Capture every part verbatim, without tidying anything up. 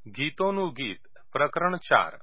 ગીતોનું ગીત પ્રકરણ ચાર.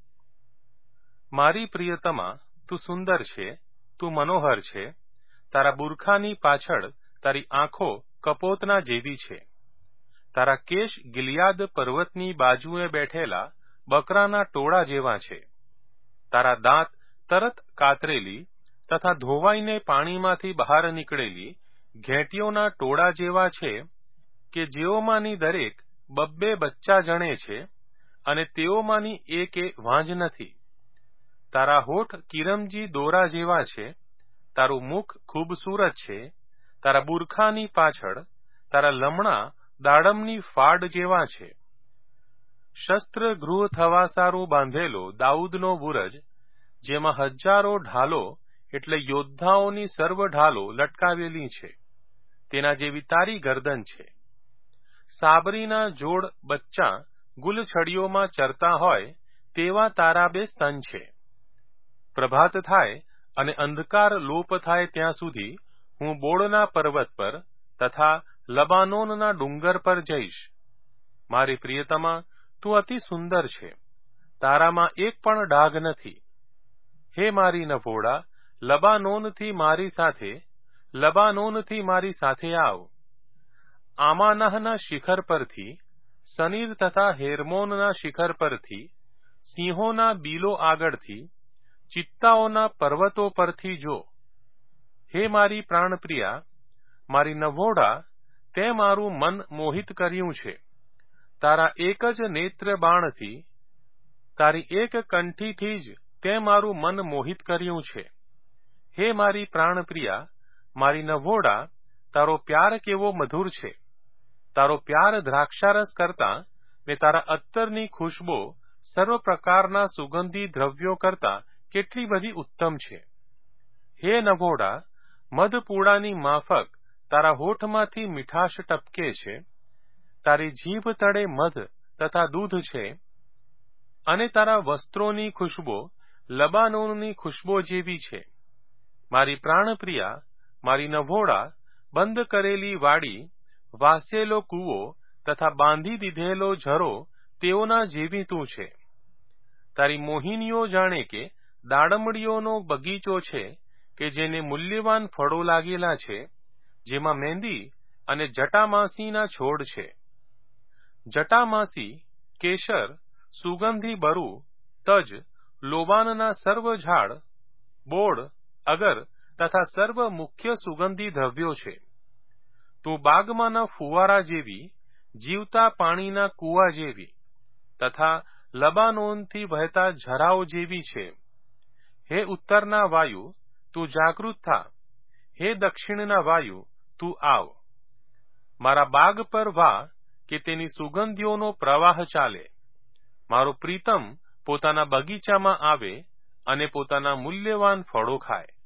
મારી પ્રિયતમા, તું સુંદર છે, તું મનોહર છે. તારા બુરખાની પાછળ તારી આંખો કપોતના જેવી છે. તારા કેશ ગિલિયાદ પર્વતની બાજુએ બેઠેલા બકરાના ટોળા જેવા છે. તારા દાંત તરત કાતરેલી તથા ધોવાઈને પાણીમાંથી બહાર નીકળેલી ઘેંટીઓના ટોળા જેવા છે કે જેઓમાંની દરેક બબ્બે બચ્ચા જણે છે અને તેઓમાંની એકે વાંજ નથી. તારા હોઠ કિરમજી દોરા જેવા છે. તારું મુખ ખૂબસૂરત છે. તારા બુરખાની પાછળ તારા લમણા દાડમની ફાડ જેવા છે. શસ્ત્ર ગૃહ થવા સારું બાંધેલો દાઉદનો બુરજ, જેમાં હજારો ઢાલો એટલે યોદ્ધાઓની સર્વ ઢાલો લટકાવેલી છે, તેના જેવી તારી ગરદન છે. સાબરીના જોડ બચ્ચાં ગુલછડીઓમાં ચરતા હોય તેવા તારા બે સ્તન છે. પ્રભાત થાય અને અંધકાર લોપ થાય ત્યાં સુધી હું બોળના પર્વત પર તથા લબાનોનના ડુંગર પર જઈશ. મારી પ્રિયતમા, તું અતિ સુંદર છે, તારામાં એક પણ ડાઘ નથી. હે મારી નભોડા, લબાનોનથી મારી સાથે લબાનોનથી મારી સાથે આવ. આમાનહના શિખર પરથી, સનીર તથા હેરમોનના શિખર પરથી, સિંહોના બીલો આગળથી, ચિત્તાઓના પર્વતો પરથી જો. હે મારી પ્રાણપ્રિયા, મારી નભોડા, તે મારું મન મોહિત કર્યું છે. તારા એક જ નેત્ર બાણથી, તારી એક કંઠીથી જ તે મારું મન મોહિત કર્યું છે. હે મારી પ્રાણપ્રિયા, મારી નભોડા, તારો પ્યાર કેવો મધુર છે. તારો પ્યાર દ્રાક્ષારસ કરતાં ને તારા અત્તરની ખુશબો સર્વ પ્રકારના સુગંધી દ્રવ્યો કરતાં કેટલી બધી ઉત્તમ છે. હે નભોડા, મધપૂડાની માફક તારા હોઠમાંથી મીઠાશ ટપકે છે. તારી જીભ તળે મધ તથા દૂધ છે, અને તારા વસ્ત્રોની ખુશબો લબાનોનની ખુશબો જેવી છે. મારી પ્રાણપ્રિયા, મારી નભોડા, બંધ કરેલી વાડી, વાસેલો કૂવો તથા બાંધી દીધેલો ઝરો તેઓના જેવી તું છે. તારી મોહિનીઓ જાણે કે દાડમડીઓનો બગીચો છે કે જેને મૂલ્યવાન ફળો લાગેલા છે, જેમાં મહેંદી અને જટામાસીના છોડ છે. જટામાસી, કેસર, સુગંધી બરુ, તજ, લોબાનના સર્વ ઝાડ, બોળ, અગર તથા સર્વ મુખ્ય સુગંધી દ્રવ્યો છે. તું બાગમાંના ફુવારા જેવી, જીવતા પાણીના કૂવા જેવી તથા લબાનોનથી વહેતા ઝરાઓ જેવી છે. હે ઉત્તરના વાયુ, તું જાગૃત થા. હે દક્ષિણના વાયુ, તું આવ. મારા બાગ પર વા કે તેની સુગંધીઓનો પ્રવાહ ચાલે. મારો પ્રીતમ પોતાના બગીચામાં આવે અને પોતાના મૂલ્યવાન ફળો ખાય.